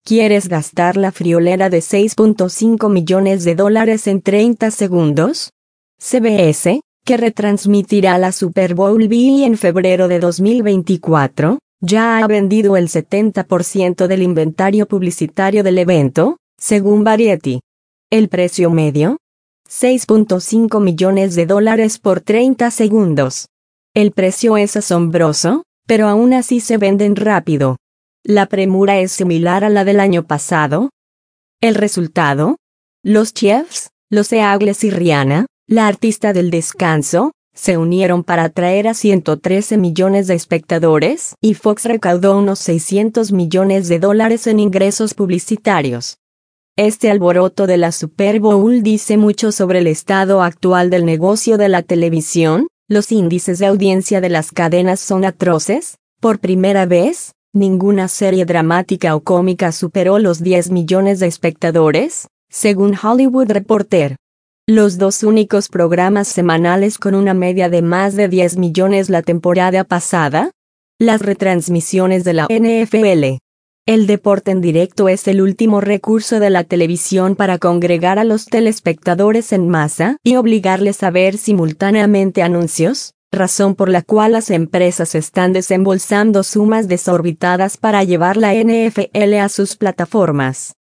¿Quieres gastar la friolera de $6.5 millones en 30 segundos? CBS, que retransmitirá la Super Bowl VI en febrero de 2024, ya ha vendido el 70% del inventario publicitario del evento, según Variety. ¿El precio medio? $6.5 millones por 30 segundos. El precio es asombroso, pero aún así se venden rápido. ¿La premura es similar a la del año pasado? ¿El resultado? Los Chiefs, los Eagles y Rihanna, la artista del descanso, se unieron para atraer a 113 millones de espectadores y Fox recaudó unos $600 millones en ingresos publicitarios. Este alboroto de la Super Bowl dice mucho sobre el estado actual del negocio de la televisión. Los índices de audiencia de las cadenas son atroces. Por primera vez, ninguna serie dramática o cómica superó los 10 millones de espectadores, según Hollywood Reporter. Los dos únicos programas semanales con una media de más de 10 millones la temporada pasada. Las retransmisiones de la NFL. El deporte en directo es el último recurso de la televisión para congregar a los telespectadores en masa y obligarles a ver simultáneamente anuncios, razón por la cual las empresas están desembolsando sumas desorbitadas para llevar la NFL a sus plataformas.